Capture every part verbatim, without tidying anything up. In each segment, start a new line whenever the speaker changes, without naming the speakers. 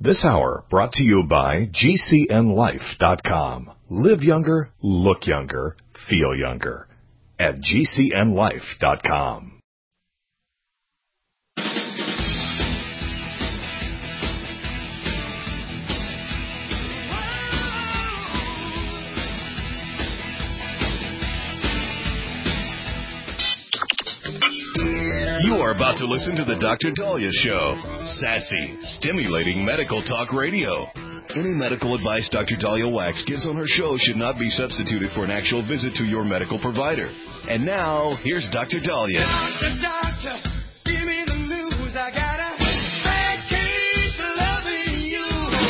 This hour brought to you by G C N life dot com. Live younger, look younger, feel younger at G C N life dot com.
You are about to listen to the Doctor Daliah Show. Sassy, stimulating medical talk radio. Any medical advice Doctor Daliah Wax gives on her show should not be substituted for an actual visit to your medical provider. And now, here's Doctor Daliah. Doctor, doctor, give me the news. I got a bad case of loving you.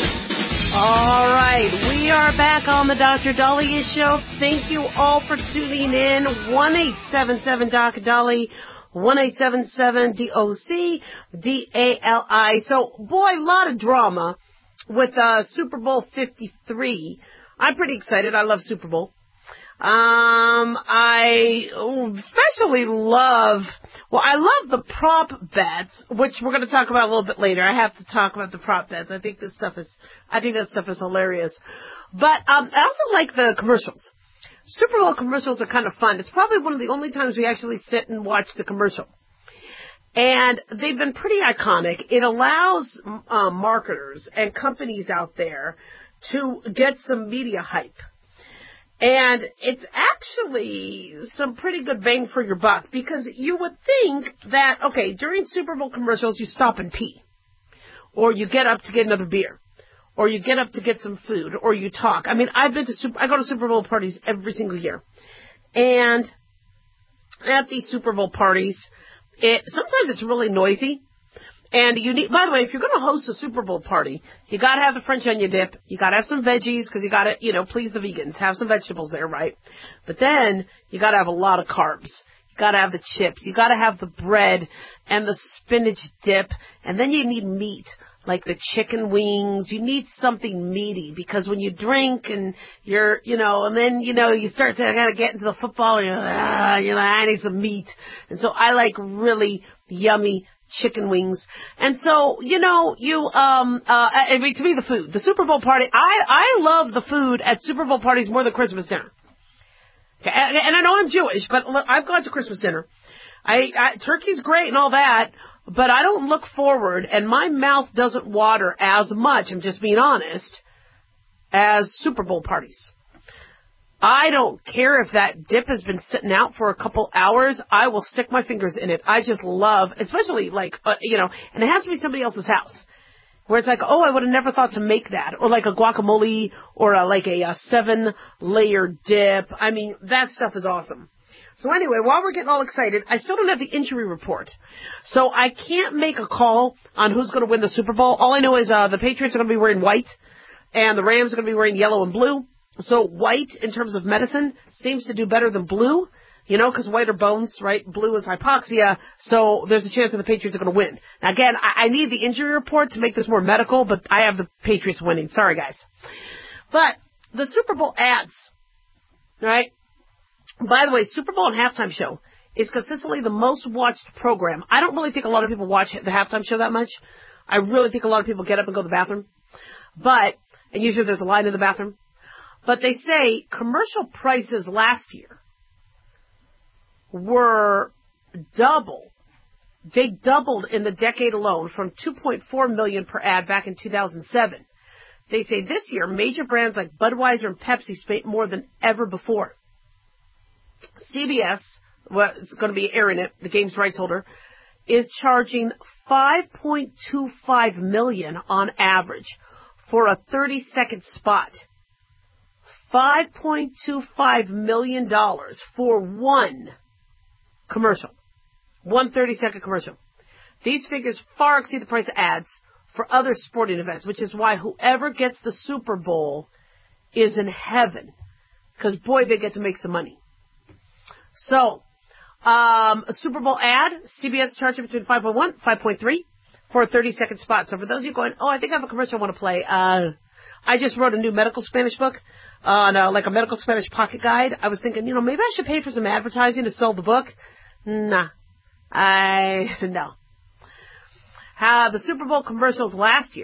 All right, we are back on the Doctor Daliah Show. Thank you all for tuning in. one eight seven seven D O C D A L I. one eight seven seven D O C D A L I. So, boy, a lot of drama with uh, Super Bowl fifty-three. I'm pretty excited. I love Super Bowl. Um, I especially love, well, I love the prop bets, which we're going to talk about a little bit later. I have to talk about the prop bets. I think this stuff is, I think that stuff is hilarious. But um, I also like the commercials. Super Bowl commercials are kind of fun. It's probably one of the only times we actually sit and watch the commercial. And they've been pretty iconic. It allows uh, marketers and companies out there to get some media hype. And it's actually some pretty good bang for your buck, because you would think that, okay, during Super Bowl commercials, you stop and pee. Or you get up to get another beer. Or you get up to get some food, or you talk. I mean, I've been to super, I go to Super Bowl parties every single year. And at these Super Bowl parties, it, sometimes it's really noisy. And you need, by the way, if you're going to host a Super Bowl party, you got to have the French onion dip. You got to have some veggies, because you got to, you know, please the vegans. Have some vegetables there, right? But then you got to have a lot of carbs. You got to have the chips. You got to have the bread and the spinach dip. And then you need meat, like the chicken wings. You need something meaty, because when you drink and you're, you know, and then, you know, you start to kind of get into the football and you're like, ah, you're like, I need some meat. And so I like really yummy chicken wings. And so, you know, you, um, uh, I mean, to me, the food, the Super Bowl party, I, I love the food at Super Bowl parties more than Christmas dinner. Okay, and, and I know I'm Jewish, but I've gone to Christmas dinner. I, I turkey's great and all that, but I don't look forward, and my mouth doesn't water as much, I'm just being honest, as Super Bowl parties. I don't care if that dip has been sitting out for a couple hours. I will stick my fingers in it. I just love, especially like, uh, you know, and it has to be somebody else's house, where it's like, oh, I would have never thought to make that, or like a guacamole, or a, like a, a seven-layer dip. I mean, that stuff is awesome. So anyway, while we're getting all excited, I still don't have the injury report. So I can't make a call on who's going to win the Super Bowl. All I know is uh, the Patriots are going to be wearing white, and the Rams are going to be wearing yellow and blue. So white, in terms of medicine, seems to do better than blue, you know, because white are bones, right? Blue is hypoxia, so there's a chance that the Patriots are going to win. Now, again, I, I need the injury report to make this more medical, but I have the Patriots winning. Sorry, guys. But the Super Bowl ads, right? By the way, Super Bowl and halftime show is consistently the most watched program. I don't really think a lot of people watch the halftime show that much. I really think a lot of people get up and go to the bathroom. But, and usually there's a line in the bathroom. But they say commercial prices last year were double. They doubled in the decade alone, from two point four million dollars per ad back in two thousand seven. They say this year, major brands like Budweiser and Pepsi spent more than ever before. C B S, well, it's going to be airing it, the game's rights holder, is charging five point two five million dollars on average for a thirty-second spot. five point two five million dollars for one commercial. One thirty-second commercial. These figures far exceed the price of ads for other sporting events, which is why whoever gets the Super Bowl is in heaven. Because, boy, they get to make some money. So, um, a Super Bowl ad, C B S charging between five point one, five point three for a thirty-second spot. So for those of you going, oh, I think I have a commercial I want to play, uh, I just wrote a new medical Spanish book on uh, like a medical Spanish pocket guide. I was thinking, you know, maybe I should pay for some advertising to sell the book. Nah. I, no. Uh, the Super Bowl commercials last year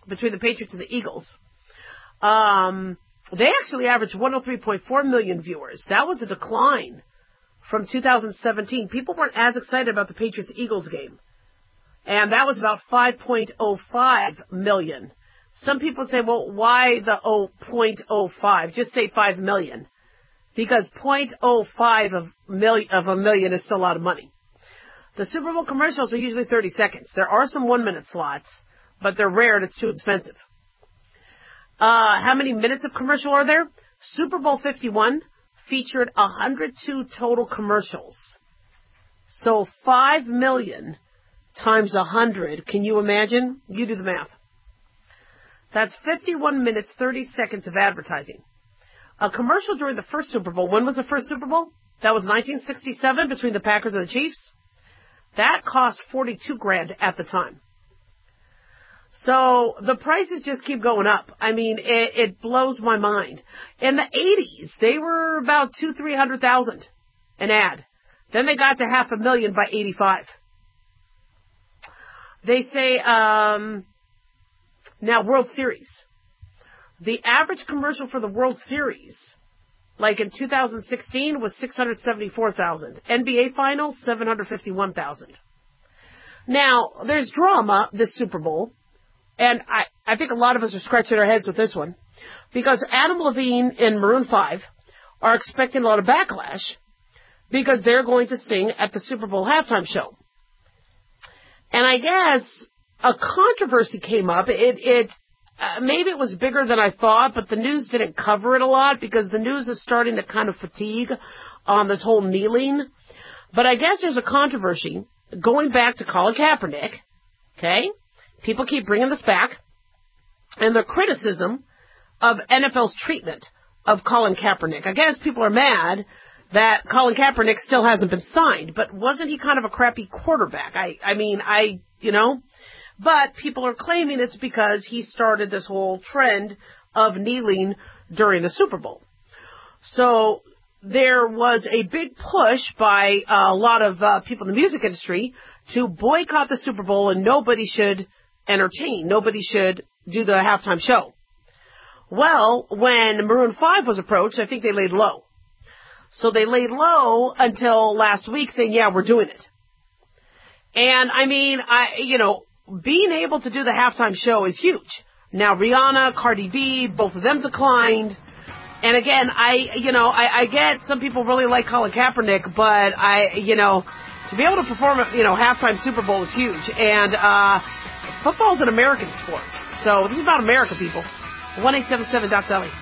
between the Patriots and the Eagles. Um, they actually averaged one hundred three point four million viewers. That was a decline from two thousand seventeen. People weren't as excited about the Patriots-Eagles game. And that was about five point oh five million. Some people say, well, why the zero point zero five? Just say five million. Because zero point zero five of, million, of a million is still a lot of money. The Super Bowl commercials are usually thirty seconds. There are some one-minute slots, but they're rare and it's too expensive. Uh, how many minutes of commercial are there? Super Bowl fifty-one featured one hundred two total commercials. So five million times one hundred. Can you imagine? You do the math. That's fifty-one minutes, thirty seconds of advertising. A commercial during the first Super Bowl. When was the first Super Bowl? That was nineteen sixty-seven between the Packers and the Chiefs. That cost forty-two grand at the time. So the prices just keep going up. I mean, it, it blows my mind. In the eighties, they were about two, three hundred thousand an ad. Then they got to half a million by eighty-five. They say, um, now World Series. The average commercial for the World Series, like in two thousand sixteen, was six hundred seventy-four thousand. N B A Finals, seven hundred fifty-one thousand. Now, there's drama this Super Bowl, and I, I think a lot of us are scratching our heads with this one, because Adam Levine and Maroon five are expecting a lot of backlash because they're going to sing at the Super Bowl halftime show. And I guess a controversy came up. It, it, uh, maybe it was bigger than I thought, but the news didn't cover it a lot because the news is starting to kind of fatigue on this whole kneeling. But I guess there's a controversy going back to Colin Kaepernick. Okay? People keep bringing this back. And the criticism of N F L's treatment of Colin Kaepernick. I guess people are mad that Colin Kaepernick still hasn't been signed, but wasn't he kind of a crappy quarterback? I, I mean, I, you know, but people are claiming it's because he started this whole trend of kneeling during the Super Bowl. So there was a big push by a lot of uh, people in the music industry to boycott the Super Bowl and nobody should entertain. Nobody should do the halftime show. Well, when Maroon five was approached, I think they laid low. So they laid low until last week saying, yeah, we're doing it. And I mean, I, you know, being able to do the halftime show is huge. Now, Rihanna, Cardi B, both of them declined. And again, I, you know, I, I get some people really like Colin Kaepernick, but I, you know, to be able to perform at, you know, halftime Super Bowl is huge. And, uh, football's an American sport. So this is about America, people. one eight seven seven Doc Dolly.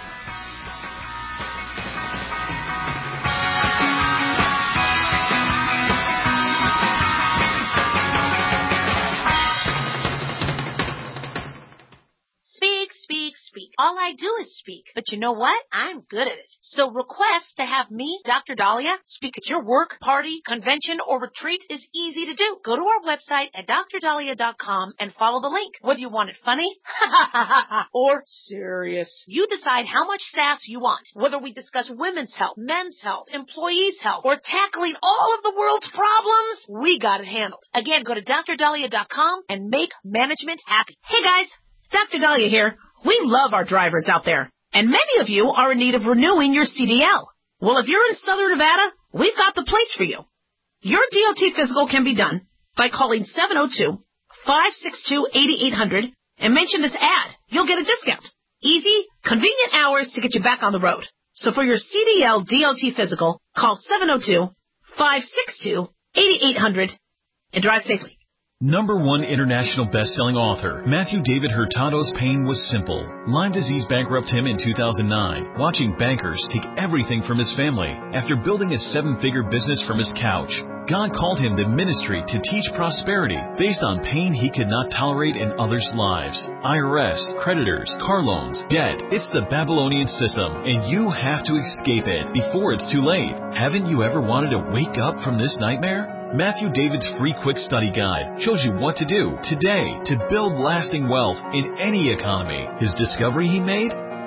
Speak. All I do is speak. But you know what? I'm good at it. So request to have me, Doctor Dahlia, speak at your work, party, convention, or retreat is easy to do. Go to our website at D R dahlia dot com and follow the link. Whether you want it funny or serious. You decide how much sass you want. Whether we discuss women's health, men's health, employees' health, or tackling all of the world's problems, we got it handled. Again, go to D R dahlia dot com and make management happy. Hey guys, Doctor Dahlia here. We love our drivers out there, and many of you are in need of renewing your C D L. Well, if you're in Southern Nevada, we've got the place for you. Your D O T physical can be done by calling seven oh two, five six two, eight eight hundred and mention this ad. You'll get a discount. Easy, convenient hours to get you back on the road. So for your C D L D O T physical, call seven oh two, five six two, eight eight hundred and drive safely.
Number one international best-selling author, Matthew David Hurtado's pain was simple. Lyme disease bankrupted him in two thousand nine, watching bankers take everything from his family. After building a seven-figure business from his couch, God called him to ministry to teach prosperity based on pain he could not tolerate in others' lives. I R S, creditors, car loans, debt. It's the Babylonian system, and you have to escape it before it's too late. Haven't you ever wanted to wake up from this nightmare? Matthew David's free quick study guide shows you what to do today to build lasting wealth in any economy. His discovery he made?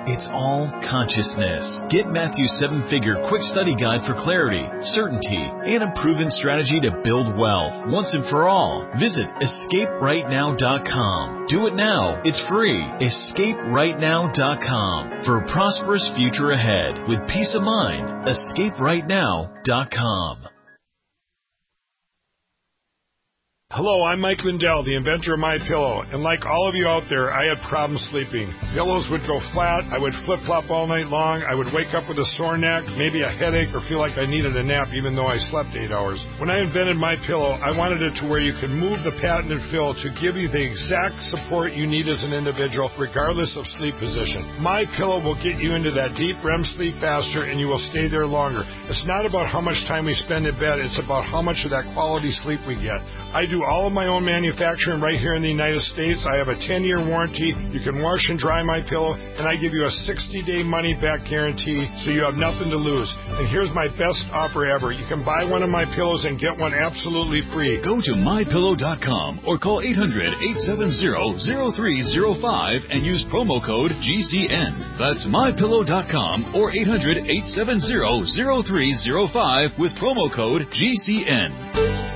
It's all consciousness. Get Matthew's seven-figure quick study guide for clarity, certainty, and a proven strategy to build wealth once and for all. Visit escape right now dot com. Do it now. It's free. escape right now dot com for a prosperous future ahead with peace of mind. escape right now dot com.
Hello, I'm Mike Lindell, the inventor of MyPillow, and like all of you out there, I had problems sleeping. Pillows would go flat, I would flip-flop all night long, I would wake up with a sore neck, maybe a headache, or feel like I needed a nap even though I slept eight hours. When I invented MyPillow, I wanted it to where you could move the patented fill to give you the exact support you need as an individual, regardless of sleep position. MyPillow will get you into that deep R E M sleep faster, and you will stay there longer. It's not about how much time we spend in bed, it's about how much of that quality sleep we get. I do all of my own manufacturing right here in the United States. I have a ten-year warranty. You can wash and dry my pillow, and I give you a sixty-day money-back guarantee, so you have nothing to lose. And here's my best offer ever. You can buy one of my pillows and get one absolutely free.
Go to my pillow dot com or call eight hundred, eight seven zero, zero three zero five and use promo code G C N. That's my pillow dot com or eight hundred, eight seven zero, zero three zero five with promo code G C N.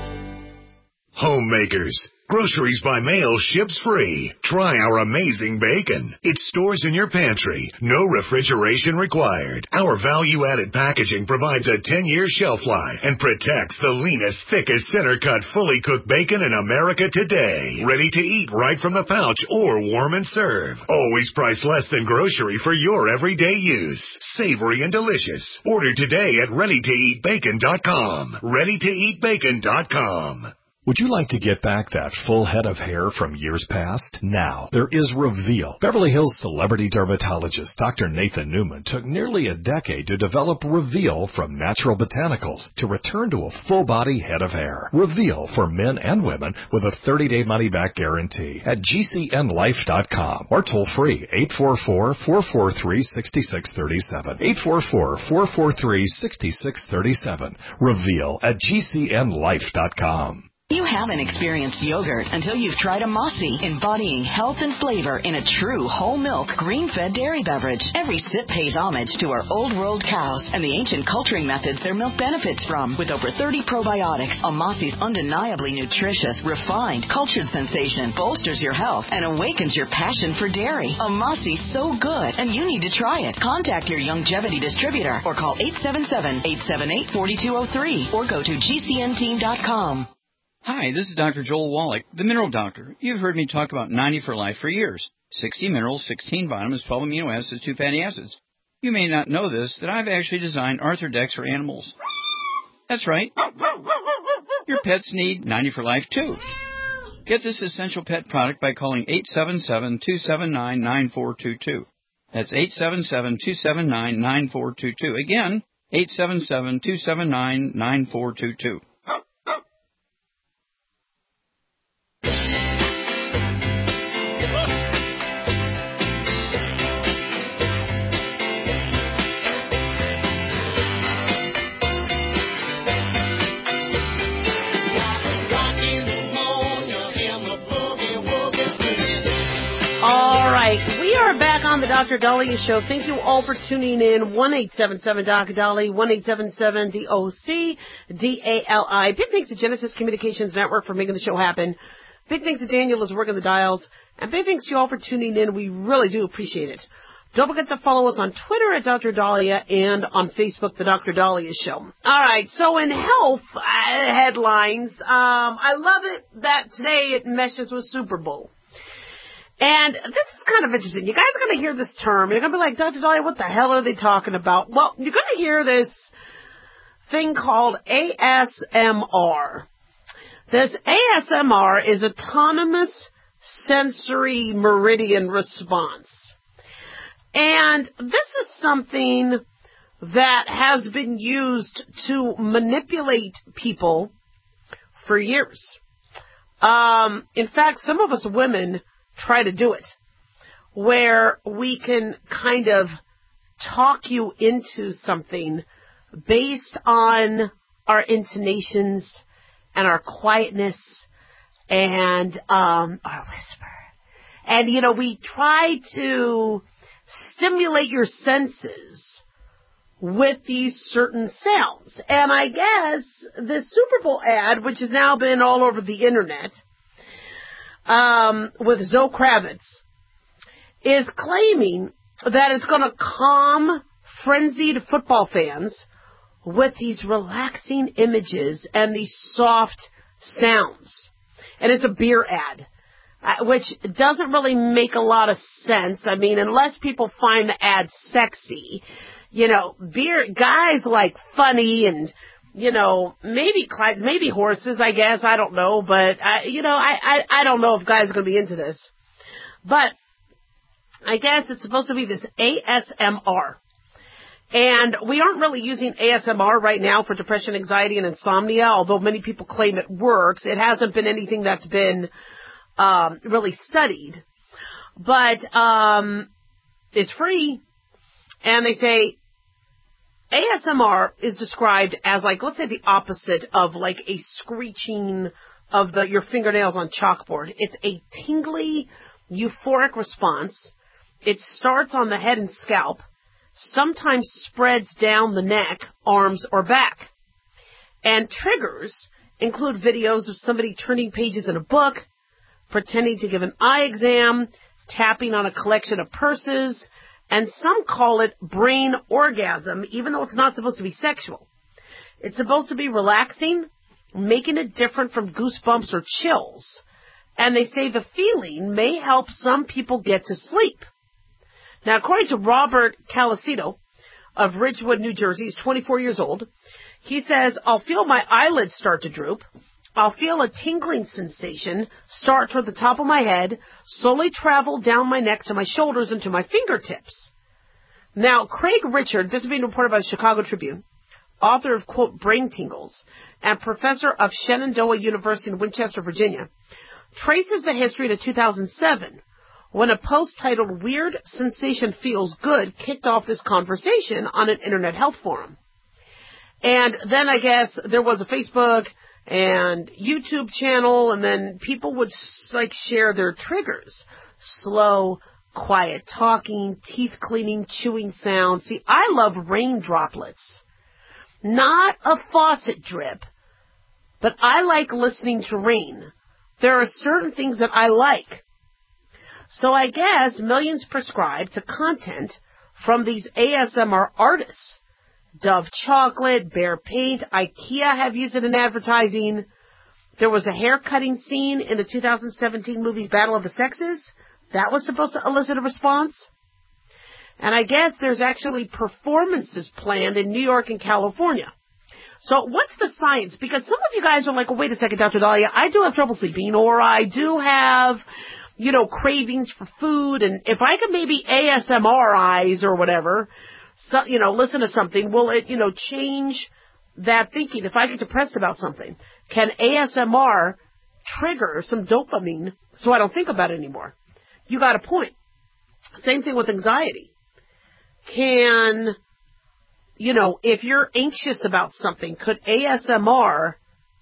Homemakers. Groceries by mail ships free. Try our amazing bacon. It stores in your pantry. No refrigeration required. Our value-added packaging provides a ten-year shelf life and protects the leanest, thickest, center-cut, fully cooked bacon in America today. Ready to eat right from the pouch or warm and serve. Always priced less than grocery for your everyday use. Savory and delicious. Order today at ready to eat bacon dot com. ready to eat bacon dot com. Would you like to get back that full head of hair from years past? Now, there is Reveal. Beverly Hills celebrity dermatologist Doctor Nathan Newman took nearly a decade to develop Reveal from natural botanicals to return to a full-body head of hair. Reveal for men and women with a thirty-day money-back guarantee at G C N life dot com or toll-free eight four four, four four three, six six three seven. eight four four, four four three, six six three seven. Reveal at G C N life dot com.
You haven't experienced yogurt until you've tried a Mossy, embodying health and flavor in a true whole milk, green-fed dairy beverage. Every sip pays homage to our old world cows and the ancient culturing methods their milk benefits from. With over thirty probiotics, a Mossy's undeniably nutritious, refined, cultured sensation bolsters your health and awakens your passion for dairy. A Mossy's so good, and you need to try it. Contact your Youngevity distributor or call eight seven seven, eight seven eight, four two zero three or go to G C N team dot com.
Hi, this is Doctor Joel Wallach, the Mineral Doctor. You've heard me talk about ninety for Life for years. sixty minerals, sixteen vitamins, twelve amino acids, two fatty acids. You may not know this, that I've actually designed Arthrodex for animals. That's right. Your pets need ninety for Life, too. Get this essential pet product by calling eight seven seven, two seven nine, nine four two two. That's eight seven seven, two seven nine, nine four two two. Again, eight seven seven, two seven nine, nine four two two.
We are back on the Doctor Dahlia Show. Thank you all for tuning in. one eight seven seven D O C D A L I, one eight seven seven D O C D A L I. Big thanks to Genesis Communications Network for making the show happen. Big thanks to Daniel who's working the dials. And big thanks to you all for tuning in. We really do appreciate it. Don't forget to follow us on Twitter at Doctor Dahlia and on Facebook, The Doctor Dahlia Show. All right, so in health uh, headlines, um, I love it that today it meshes with Super Bowl. And this is kind of interesting. You guys are going to hear this term. You're going to be like, Doctor Dahlia, what the hell are they talking about? Well, you're going to hear this thing called A S M R. This A S M R is Autonomous Sensory Meridian Response. And this is something that has been used to manipulate people for years. Um, in fact, some of us women try to do it, where we can kind of talk you into something based on our intonations and our quietness and um, our whisper. And, you know, we try to stimulate your senses with these certain sounds. And I guess the Super Bowl ad, which has now been all over the internet, um, with Zoe Kravitz, is claiming that it's going to calm frenzied football fans with these relaxing images and these soft sounds. And it's a beer ad, uh, which doesn't really make a lot of sense. I mean, unless people find the ad sexy, you know, beer, guys like funny and, you know, maybe maybe horses, I guess. I don't know. But, I, you know, I, I, I don't know if guys are going to be into this. But I guess it's supposed to be this A S M R. And we aren't really using A S M R right now for depression, anxiety, and insomnia, although many people claim it works. It hasn't been anything that's been um, really studied. But um, it's free. And they say A S M R is described as, like, let's say the opposite of, like, a screeching of the your fingernails on chalkboard. It's a tingly, euphoric response. It starts on the head and scalp, sometimes spreads down the neck, arms, or back. And triggers include videos of somebody turning pages in a book, pretending to give an eye exam, tapping on a collection of purses, and some call it brain orgasm, even though it's not supposed to be sexual. It's supposed to be relaxing, making it different from goosebumps or chills. And they say the feeling may help some people get to sleep. Now, according to Robert Calacido of Ridgewood, New Jersey, he's twenty-four years old, he says, I'll feel my eyelids start to droop. I'll feel a tingling sensation start toward the top of my head, slowly travel down my neck to my shoulders and to my fingertips. Now, Craig Richard, this is being reported by the Chicago Tribune, author of, quote, Brain Tingles, and professor of Shenandoah University in Winchester, Virginia, traces the history to two thousand seven, when a post titled Weird Sensation Feels Good kicked off this conversation on an internet health forum. And then I guess there was a Facebook and YouTube channel, and then people would, like, share their triggers. Slow, quiet talking, teeth cleaning, chewing sounds. See, I love rain droplets. Not a faucet drip, but I like listening to rain. There are certain things that I like. So I guess millions prescribe to content from these A S M R artists. Dove Chocolate, Bear Paint, IKEA have used it in advertising. There was a hair cutting scene in the two thousand seventeen movie Battle of the Sexes. That was supposed to elicit a response. And I guess there's actually performances planned in New York and California. So what's the science? Because some of you guys are like, well, wait a second, Doctor Dahlia, I do have trouble sleeping, or I do have, you know, cravings for food, and if I could maybe A S M R eyes or whatever, so, you know, listen to something, will it, you know, change that thinking? If I get depressed about something, can A S M R trigger some dopamine so I don't think about it anymore? You got a point. Same thing with anxiety. Can, you know, if you're anxious about something, could A S M R,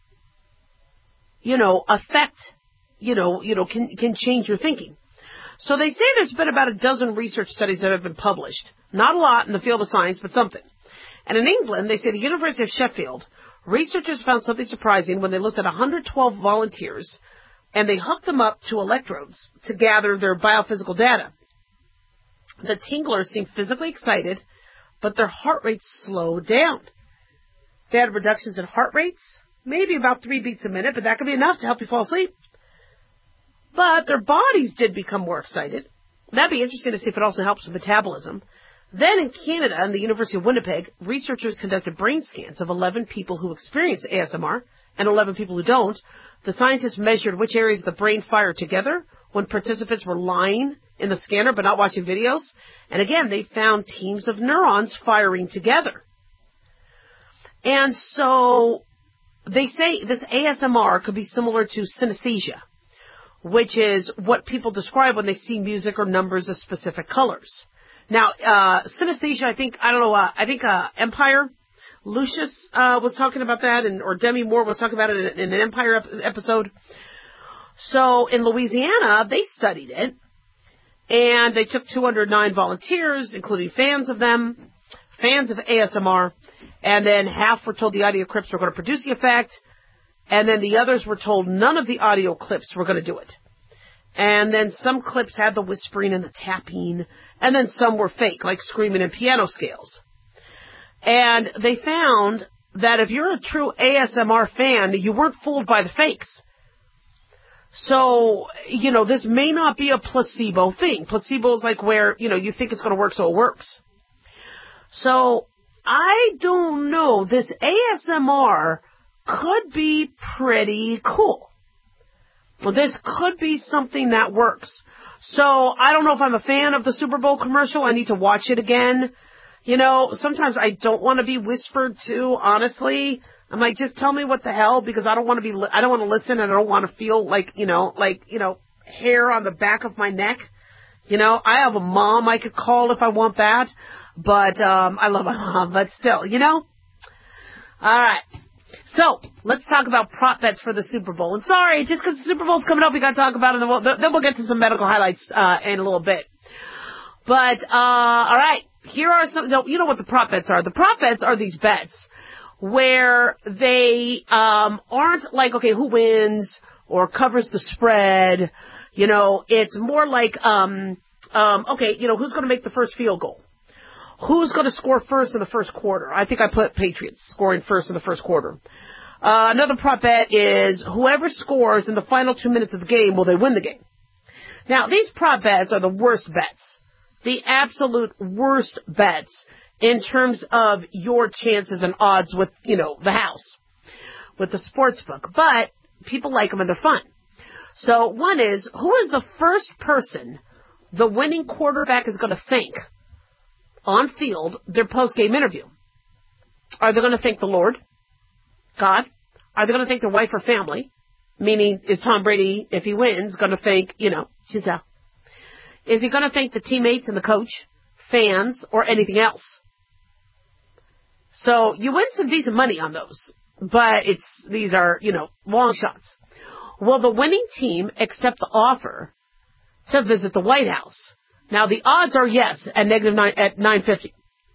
you know, affect, you know, you know, can, can change your thinking? So they say there's been about a dozen research studies that have been published. Not a lot in the field of science, but something. And in England, they say the University of Sheffield, researchers found something surprising when they looked at one hundred twelve volunteers and they hooked them up to electrodes to gather their biophysical data. The tinglers seemed physically excited, but their heart rates slowed down. They had reductions in heart rates, maybe about three beats a minute, but that could be enough to help you fall asleep. But their bodies did become more excited. That'd be interesting to see if it also helps with metabolism. Then in Canada, in the University of Winnipeg, researchers conducted brain scans of eleven people who experience A S M R and eleven people who don't. The scientists measured which areas of the brain fired together when participants were lying in the scanner but not watching videos. And again, they found teams of neurons firing together. And so they say this A S M R could be similar to synesthesia, which is what people describe when they see music or numbers of specific colors. Now, uh, synesthesia, I think, I don't know, uh, I think uh, Empire, Lucius uh, was talking about that, and or Demi Moore was talking about it in, in an Empire ep- episode. So in Louisiana, they studied it, And they took two hundred nine volunteers, including fans of them, fans of A S M R, and then half were told the audio clips were going to produce the effect, and then the others were told none of the audio clips were going to do it. And then some clips had the whispering and the tapping, and then some were fake, like screaming and piano scales. And they found that if you're a true A S M R fan, you weren't fooled by the fakes. So, you know, this may not be a placebo thing. Placebo is like where, you know, you think it's going to work, so it works. So, I don't know. This A S M R could be pretty cool. Well, this could be something that works. So, I don't know if I'm a fan of the Super Bowl commercial. I need to watch it again. You know, sometimes I don't want to be whispered to, honestly. I'm like, just tell me what the hell, because I don't want to be, li- I don't want to listen, and I don't want to feel like, you know, like, you know, hair on the back of my neck. You know, I have a mom I could call if I want that, but, um, I love my mom, but still, you know? Alright. So, let's talk about prop bets for the Super Bowl. And sorry, just because the Super Bowl's coming up, we gotta talk about it, and then we'll, then we'll get to some medical highlights, uh, in a little bit. But, uh, alright. Here are some, you know what the prop bets are. The prop bets are these bets where they um aren't like, okay, who wins or covers the spread. You know, it's more like, um um okay, you know, who's going to make the first field goal? Who's going to score first in the first quarter? I think I put Patriots scoring first in the first quarter. Uh, another prop bet is whoever scores in the final two minutes of the game, will they win the game? Now, these prop bets are the worst bets. The absolute worst bets in terms of your chances and odds with, you know, the house, with the sports book. But people like them and they're fun. So one is, who is the first person the winning quarterback is going to thank on field their post-game interview? Are they going to thank the Lord, God? Are they going to thank their wife or family? Meaning, is Tom Brady, if he wins, going to thank, you know, Giselle? Is he going to thank the teammates and the coach, fans, or anything else? So you win some decent money on those, but it's these are, you know, long shots. Will the winning team accept the offer to visit the White House? Now the odds are yes at negative nine at nine fifty.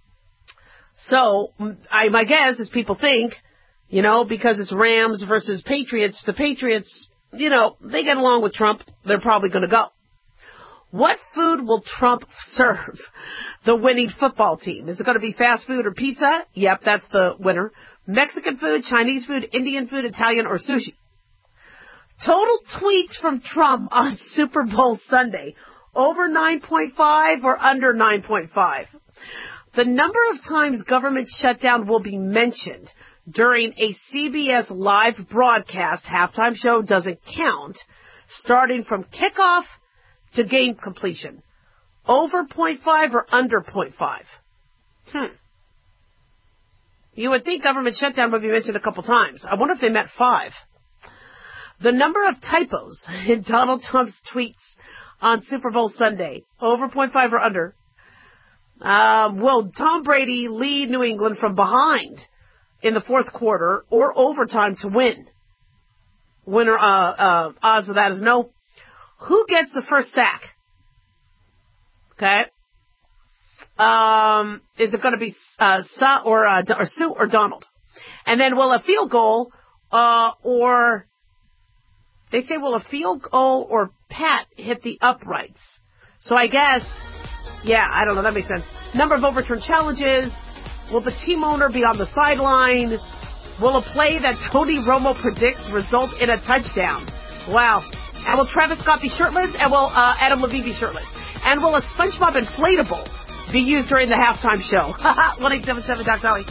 So I my guess is people think, you know, because it's Rams versus Patriots, the Patriots, you know, they get along with Trump, they're probably going to go. What food will Trump serve the winning football team? Is it going to be fast food or pizza? Yep, that's the winner. Mexican food, Chinese food, Indian food, Italian, or sushi? Total tweets from Trump on Super Bowl Sunday. Over nine point five or under nine point five? The number of times government shutdown will be mentioned during a C B S live broadcast halftime show doesn't count, starting from kickoff to game completion. Over point five or under point five? Hmm. You would think government shutdown would be mentioned a couple times. I wonder if they meant five. The number of typos in Donald Trump's tweets on Super Bowl Sunday. Over point five or under? Uh, will Tom Brady lead New England from behind in the fourth quarter or overtime to win? Winner, uh, uh, odds of that is no. Who gets the first sack? Okay. Um, is it going to be uh, Sa or, uh, or Sue or Donald? And then will a field goal uh, or they say will a field goal or Pat hit the uprights? So I guess, yeah, I don't know. That makes sense. Number of overturned challenges. Will the team owner be on the sideline? Will a play that Tony Romo predicts result in a touchdown? Wow. And will Travis Scott be shirtless? And will uh, Adam Levine be shirtless? And will a SpongeBob inflatable be used during the halftime show? one eight seven seven Doc Dolly.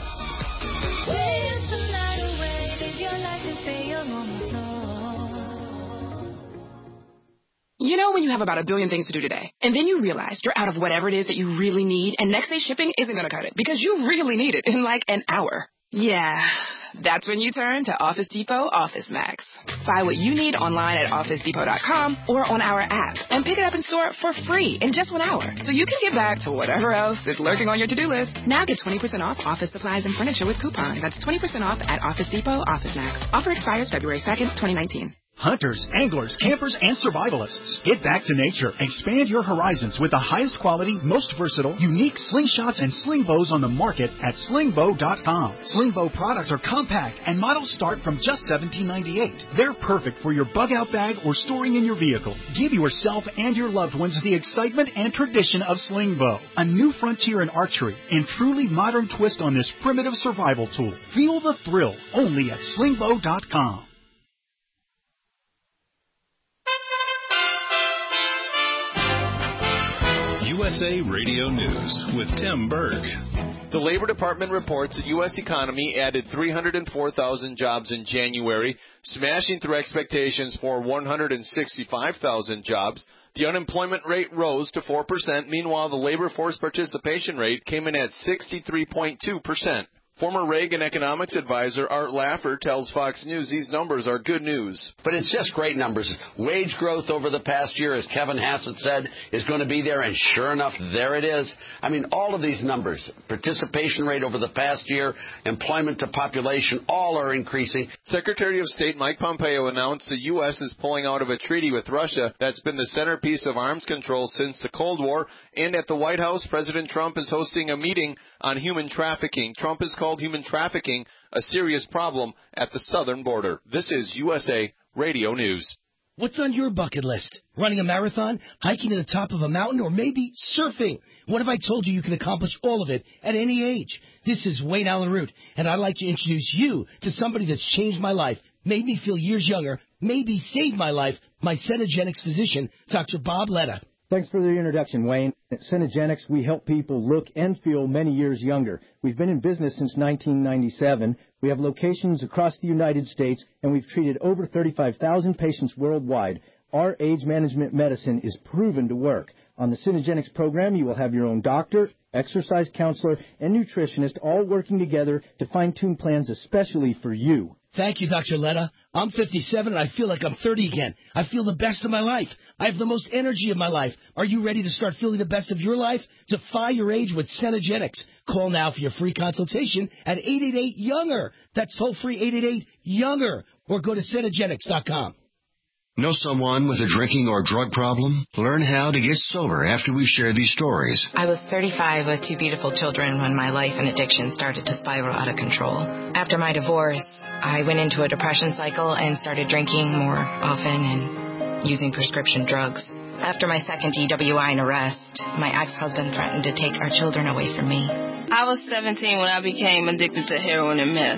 You know when you have about a billion things to do today, and then you realize you're out of whatever it is that you really need, and next day shipping isn't going to cut it because you really need it in like an hour. Yeah, that's when you turn to Office Depot Office Max. Buy what you need online at office depot dot com or on our app and pick it up in store for free in just one hour. So you can get back to whatever else is lurking on your to-do list. Now get twenty percent off office supplies and furniture with coupons. That's twenty percent off at Office Depot Office Max. Offer expires February second, twenty nineteen.
Hunters, anglers, campers, and survivalists. Get back to nature. Expand your horizons with the highest quality, most versatile, unique slingshots and sling bows on the market at sling bow dot com. Sling bow products are compact and models start from just seventeen ninety-eight. They're perfect for your bug-out bag or storing in your vehicle. Give yourself and your loved ones the excitement and tradition of sling bow. A new frontier in archery and truly modern twist on this primitive survival tool. Feel the thrill only at sling bow dot com.
U S A Radio News with Tim Berg.
The Labor Department reports the U S economy added three hundred four thousand jobs in January, smashing through expectations for one hundred sixty-five thousand jobs. The unemployment rate rose to four percent. Meanwhile, the labor force participation rate came in at sixty-three point two percent. Former Reagan economics advisor Art Laffer tells Fox News these numbers are good news.
But it's just great numbers. Wage growth over the past year, as Kevin Hassett said, is going to be there, and sure enough, there it is. I mean, all of these numbers, participation rate over the past year, employment to population, all are increasing.
Secretary of State Mike Pompeo announced the U S is pulling out of a treaty with Russia that's been the centerpiece of arms control since the Cold War. And at the White House, President Trump is hosting a meeting on human trafficking. Trump has called human trafficking a serious problem at the southern border. This is U S A Radio News.
What's on your bucket list? Running a marathon, hiking to the top of a mountain, or maybe surfing? What if I told you you can accomplish all of it at any age? This is Wayne Allen Root, and I'd like to introduce you to somebody that's changed my life, made me feel years younger, maybe saved my life, my Cenegenics physician, Doctor Bob Letta.
Thanks for the introduction, Wayne. At Cenegenics, we help people look and feel many years younger. We've been in business since nineteen ninety-seven. We have locations across the United States, and we've treated over thirty-five thousand patients worldwide. Our age management medicine is proven to work. On the Cenegenics program, you will have your own doctor, exercise counselor, and nutritionist all working together to fine-tune plans especially for you.
Thank you, Doctor Letta. I'm fifty-seven, and I feel like I'm thirty again. I feel the best of my life. I have the most energy of my life. Are you ready to start feeling the best of your life? Defy your age with Cenegenics. Call now for your free consultation at eight eight eight, younger. That's toll-free eight eight eight, younger. Or go to Cenegenics dot com.
Know someone with a drinking or drug problem? Learn how to get sober after we share these stories.
I was thirty-five with two beautiful children when my life and addiction started to spiral out of control. After my divorce, I went into a depression cycle and started drinking more often and using prescription drugs. After my second D W I and arrest, my ex-husband threatened to take our children away from me.
I was seventeen when I became addicted to heroin and meth.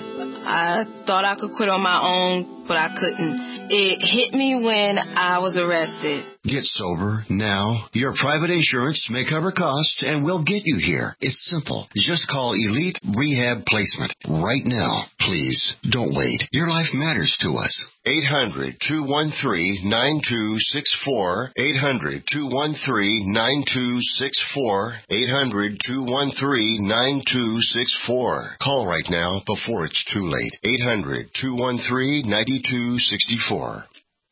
I thought I could quit on my own, but I couldn't. It hit me when I was arrested.
Get sober now. Your private insurance may cover costs and we'll get you here. It's simple. Just call Elite Rehab Placement right now. Please, don't wait. Your life matters to us. eight hundred, two one three, nine two six four. eight hundred, two one three, nine two six four. eight hundred, two one three, nine two six four. Call right now before it's too late. eight hundred, two one three, nine two six four.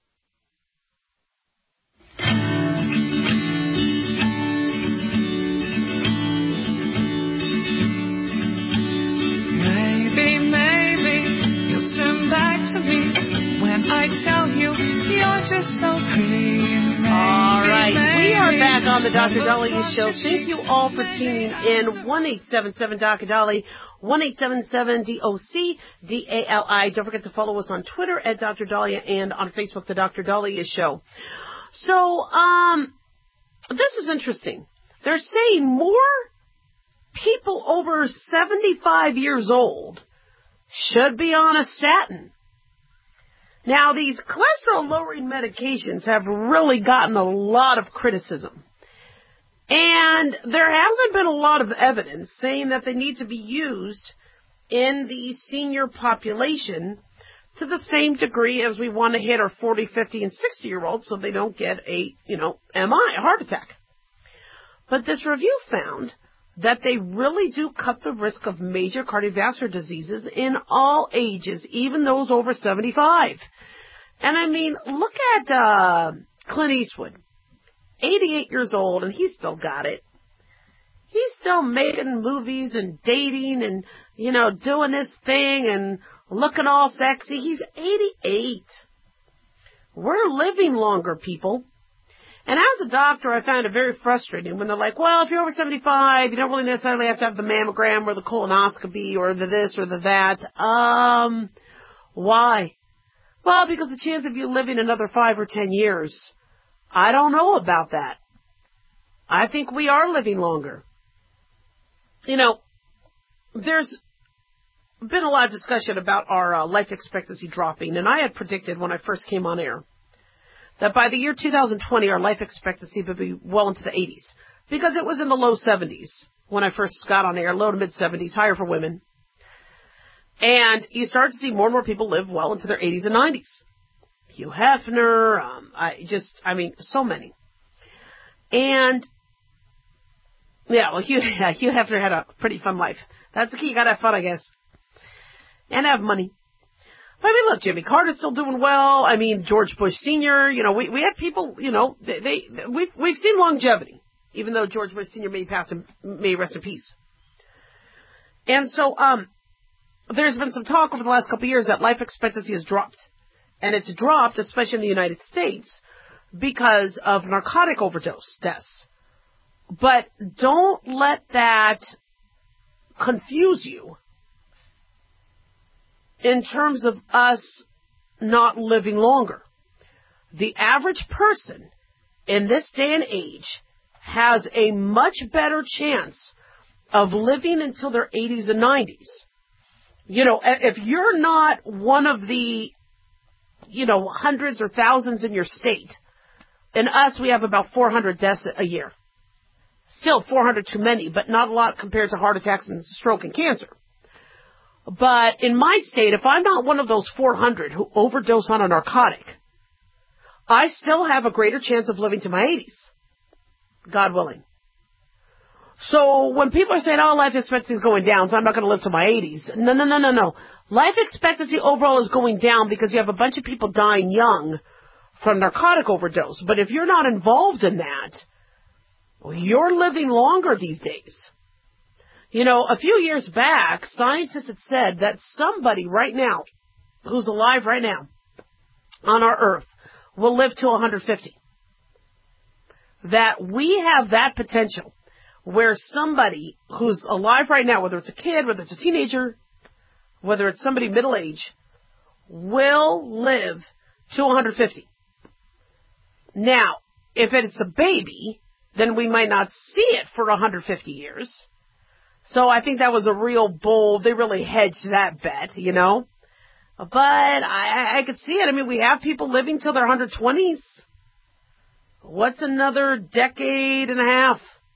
Maybe, maybe you'll turn back to me when I tell you you're just so pretty. Maybe,
all right,
maybe,
we are back on the Doctor Dahlia Show. Thank you all for tuning in. one eight seven seven Doctor Dahlia, one eight seven seven D O C D A L I. Don't forget to follow us on Twitter at Doctor Dahlia and on Facebook, the Doctor Dahlia Show. So, um, this is interesting. They're saying more people over seventy-five years old should be on a statin. Now, these cholesterol-lowering medications have really gotten a lot of criticism. And there hasn't been a lot of evidence saying that they need to be used in the senior population to the same degree as we want to hit our forty, fifty, and sixty-year-olds so they don't get a, you know, M I, a heart attack. But this review found that they really do cut the risk of major cardiovascular diseases in all ages, even those over seventy-five. And I mean, look at uh, Clint Eastwood, eighty-eight years old, and he's still got it. He's still making movies and dating and, you know, doing his thing and looking all sexy. He's eighty-eight. We're living longer, people. And as a doctor, I find it very frustrating when they're like, well, if you're over seventy-five, you don't really necessarily have to have the mammogram or the colonoscopy or the this or the that. Um, why? Well, because the chance of you living another five or ten years, I don't know about that. I think we are living longer. You know, there's been a lot of discussion about our uh, life expectancy dropping, and I had predicted when I first came on air that by the year two thousand twenty, our life expectancy would be well into the eighties, because it was in the low seventies when I first got on air, low to mid seventies, higher for women. And you start to see more and more people live well into their eighties and nineties. Hugh Hefner, um, I just, I mean, so many. And, yeah, well, Hugh, yeah, Hugh Hefner had a pretty fun life. That's the key. You gotta have fun, I guess. And have money. But I mean, look, Jimmy Carter's still doing well. I mean, George Bush Senior, you know, we, we have people, you know, they, they, we've, we've seen longevity, even though George Bush Senior may pass and may rest in peace. And so, um, there's been some talk over the last couple of years that life expectancy has dropped. And it's dropped, especially in the United States, because of narcotic overdose deaths. But don't let that confuse you in terms of us not living longer. The average person in this day and age has a much better chance of living until their eighties and nineties. You know, if you're not one of the, you know, hundreds or thousands in your state, in us we have about four hundred deaths a year. Still four hundred too many, but not a lot compared to heart attacks and stroke and cancer. But in my state, if I'm not one of those four hundred who overdose on a narcotic, I still have a greater chance of living to my eighties. God willing. So when people are saying, oh, life expectancy is going down, so I'm not going to live to my eighties. No, no, no, no, no. Life expectancy overall is going down because you have a bunch of people dying young from narcotic overdose. But if you're not involved in that, you're living longer these days. You know, a few years back, scientists had said that somebody right now, who's alive right now on our earth, will live to one hundred fifty. That we have that potential where somebody who's alive right now, whether it's a kid, whether it's a teenager, whether it's somebody middle age, will live to one hundred fifty. Now, if it's a baby, then we might not see it for one hundred fifty years. So I think that was a real bold, they really hedged that bet, you know. But I, I could see it. I mean, we have people living till their one hundred twenties. What's another decade and a half?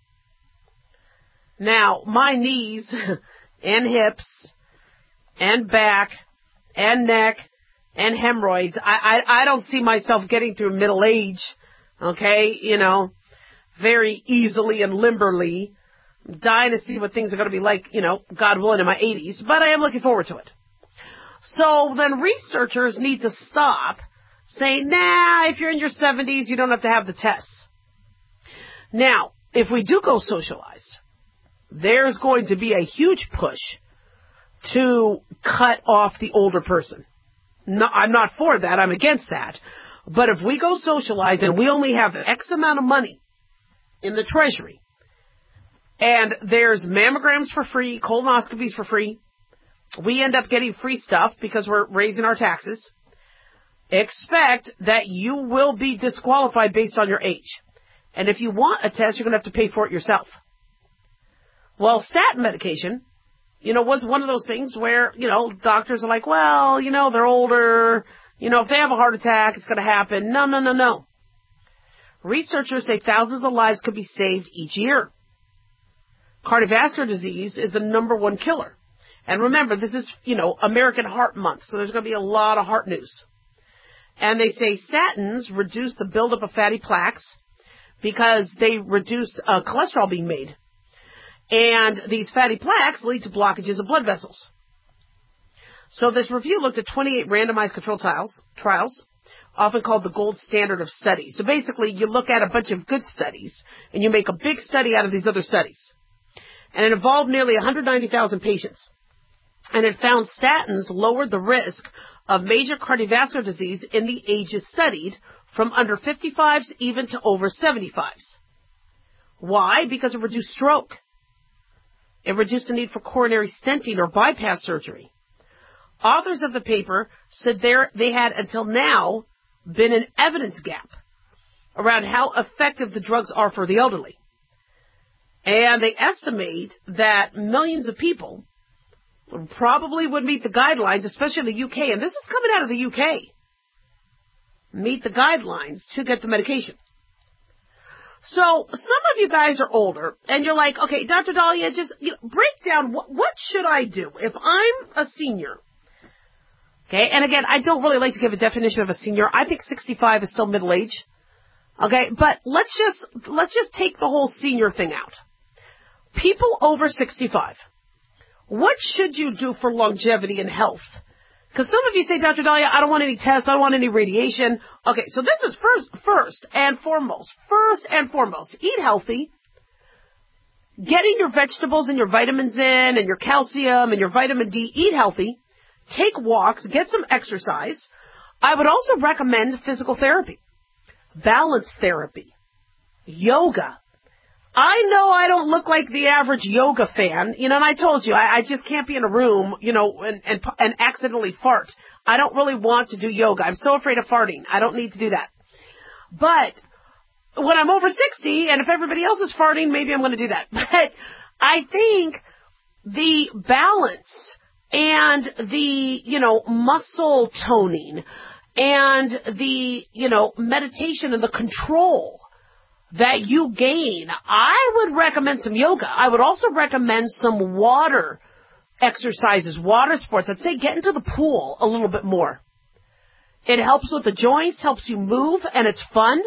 Now, my knees and hips and back and neck and hemorrhoids, I, I, I don't see myself getting through middle age, okay, you know, very easily and limberly. I'm dying to see what things are going to be like, you know, God willing, in my eighties, but I am looking forward to it. So then researchers need to stop saying, nah, if you're in your seventies, you don't have to have the tests. Now, if we do go socialized, there's going to be a huge push to cut off the older person. No, I'm not for that. I'm against that. But if we go socialized and we only have X amount of money in the treasury, and there's mammograms for free, colonoscopies for free, we end up getting free stuff because we're raising our taxes, expect that you will be disqualified based on your age. And if you want a test, you're going to have to pay for it yourself. Well, statin medication, you know, was one of those things where, you know, doctors are like, well, you know, they're older. You know, if they have a heart attack, it's going to happen. No, no, no, no. Researchers say thousands of lives could be saved each year. Cardiovascular disease is the number one killer. And remember, this is, you know, American Heart Month, so there's going to be a lot of heart news. And they say statins reduce the buildup of fatty plaques because they reduce uh, cholesterol being made. And these fatty plaques lead to blockages of blood vessels. So this review looked at twenty-eight randomized controlled trials, trials, often called the gold standard of studies. So basically, you look at a bunch of good studies, and you make a big study out of these other studies. And it involved nearly one hundred ninety thousand patients. And it found statins lowered the risk of major cardiovascular disease in the ages studied, from under fifty-fives even to over seventy-fives. Why? Because it reduced stroke. It reduced the need for coronary stenting or bypass surgery. Authors of the paper said there they had until now been an evidence gap around how effective the drugs are for the elderly. And they estimate that millions of people probably would meet the guidelines, especially in the U K, and this is coming out of the U K, meet the guidelines to get the medication. So some of you guys are older, and you're like, okay, Doctor Daliah, just you know, break down what, what should I do if I'm a senior? Okay, and again, I don't really like to give a definition of a senior. I think sixty-five is still middle age. Okay, but let's just let's just take the whole senior thing out. People over sixty-five, what should you do for longevity and health? Because some of you say, Doctor Daliah, I don't want any tests, I don't want any radiation. Okay, so this is first, first and foremost, first and foremost, eat healthy. Getting your vegetables and your vitamins in and your calcium and your vitamin D, eat healthy. Take walks, get some exercise. I would also recommend physical therapy, balance therapy, yoga. I know I don't look like the average yoga fan, you know, and I told you, I, I just can't be in a room, you know, and, and, and accidentally fart. I don't really want to do yoga. I'm so afraid of farting. I don't need to do that. But when I'm over sixty, and if everybody else is farting, maybe I'm going to do that. But I think the balance and the, you know, muscle toning and the, you know, meditation and the control that you gain, I would recommend some yoga. I would also recommend some water exercises, water sports. I'd say get into the pool a little bit more. It helps with the joints, helps you move, and it's fun.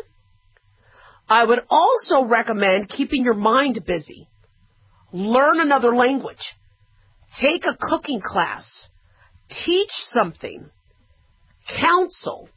I would also recommend keeping your mind busy. Learn another language. Take a cooking class. Teach something. Counsel.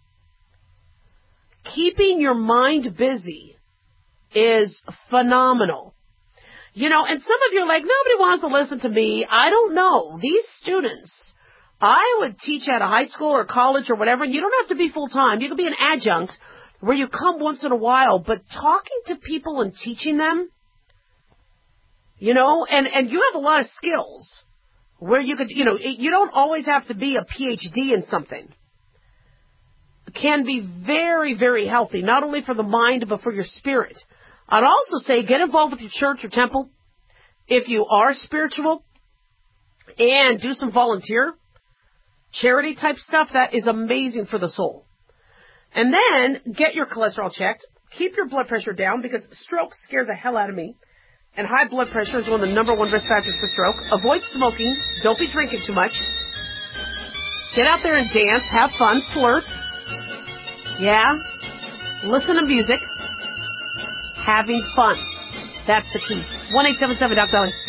Keeping your mind busy is phenomenal. You know, and some of you are like, nobody wants to listen to me. I don't know. These students, I would teach at a high school or college or whatever, and you don't have to be full-time. You can be an adjunct where you come once in a while, but talking to people and teaching them, you know, and, and you have a lot of skills where you could, you know, you don't always have to be a P H D in something. It can be very, very healthy, not only for the mind, but for your spirit. I'd also say get involved with your church or temple if you are spiritual, and do some volunteer, charity type stuff. That is amazing for the soul. And then get your cholesterol checked. Keep your blood pressure down, because strokes scare the hell out of me. And high blood pressure is one of the number one risk factors for stroke. Avoid smoking. Don't be drinking too much. Get out there and dance. Have fun. Flirt. Yeah. Listen to music. Having fun. That's the key. one eight seven seven, Doctor Daliah.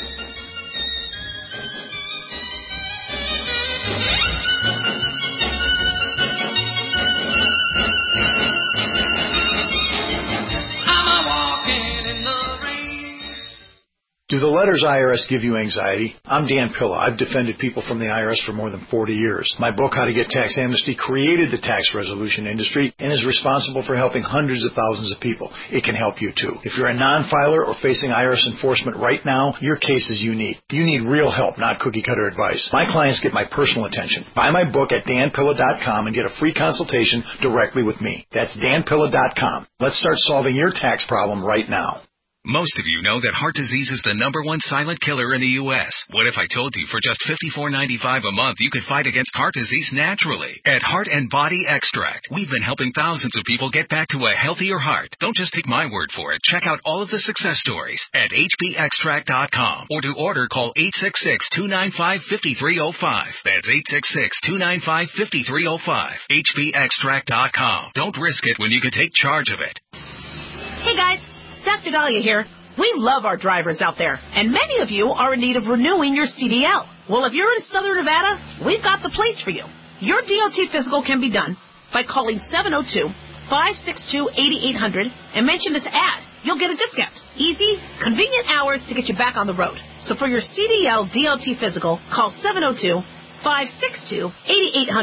Do the letters I R S give you anxiety? I'm Dan Pilla. I've defended people from the I R S for more than forty years. My book, How to Get Tax Amnesty, created the tax resolution industry and is responsible for helping hundreds of thousands of people. It can help you too. If you're a non-filer or facing I R S enforcement right now, your case is unique. You need real help, not cookie-cutter advice. My clients get my personal attention. Buy my book at dan pilla dot com and get a free consultation directly with me. That's dan pilla dot com. Let's start solving your tax problem right now.
Most of you know that heart disease is the number one silent killer in the U S What if I told you for just fifty-four ninety-five a month you could fight against heart disease naturally? At Heart and Body Extract, we've been helping thousands of people get back to a healthier heart. Don't just take my word for it. Check out all of the success stories at h b extract dot com, or to order, call eight six six, two nine five, five three zero five. That's eight six six, two nine five, five three zero five. h b extract dot com. Don't risk it when you can take charge of it.
Hey guys, Doctor Daliah here. We love our drivers out there, and many of you are in need of renewing your C D L. Well, if you're in Southern Nevada, we've got the place for you. Your D O T physical can be done by calling seven oh two, five six two, eight eight zero zero and mention this ad. You'll get a discount. Easy, convenient hours to get you back on the road. So for your C D L D O T physical, call seven oh two, five six two, eight eight zero zero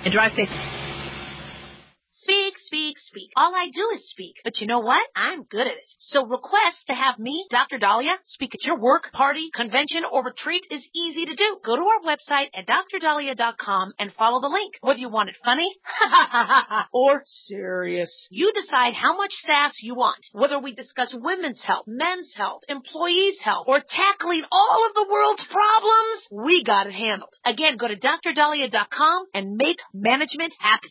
And drive safe. Speak, speak, speak. All I do is speak. But you know what? I'm good at it. So request to have me, Doctor Dahlia, speak at your work, party, convention, or retreat is easy to do. Go to our website at dr dahlia dot com and follow the link. Whether you want it funny or serious, you decide how much sass you want. Whether we discuss women's health, men's health, employees' health, or tackling all of the world's problems, we got it handled. Again, go to dr dahlia dot com and make management happy.